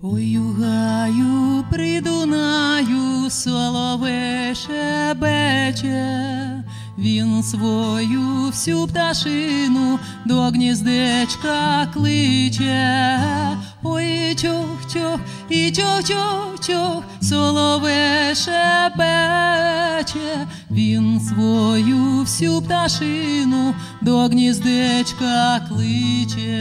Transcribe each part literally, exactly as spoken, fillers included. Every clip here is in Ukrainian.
Ой, у гаю при Дунаю соловей шебече, він свою всю пташину до гніздечка кличе. Ой, чох-чох, і чох-чох-чох, соловей шебече, він свою всю пташину до гніздечка кличе.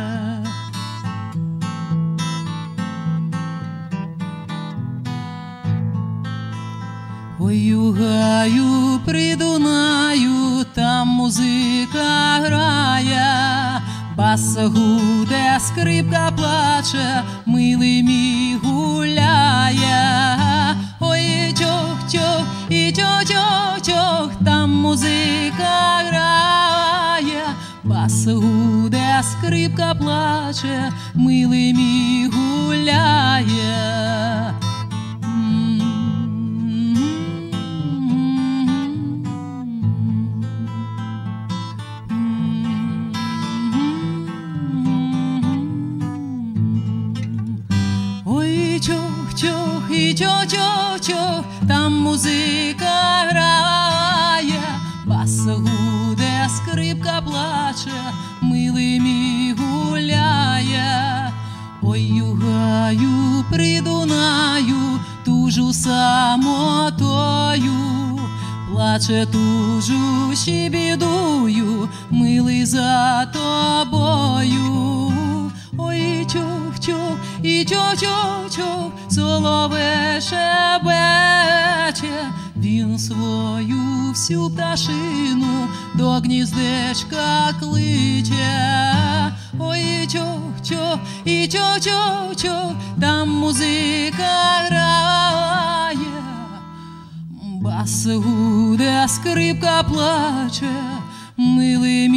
Ой, у гаю при Дунаю, там музика грає, бас гуде, скрипка плаче, милий мій гуляє. Ой, чох-чох, і чох-чох-чох, там музика грає, бас гуде, скрипка плаче, милий мій гуляє. Чох-чох, і чох-чох-чох, там музика грає, бас гуде, скрипка плаче, милий мій гуляє. Ой, у гаю при Дунаю, тужу самотою, плаче, тужу, ще бідую, милий за тобою. Ой, чох-чох, і чох-чох-чох, соловей шебече, він свою всю пташину до гніздечка кличе. Ой, чох-чох, і чох-чох-чох, там музика грає, бас гуде, скрипка плаче, милий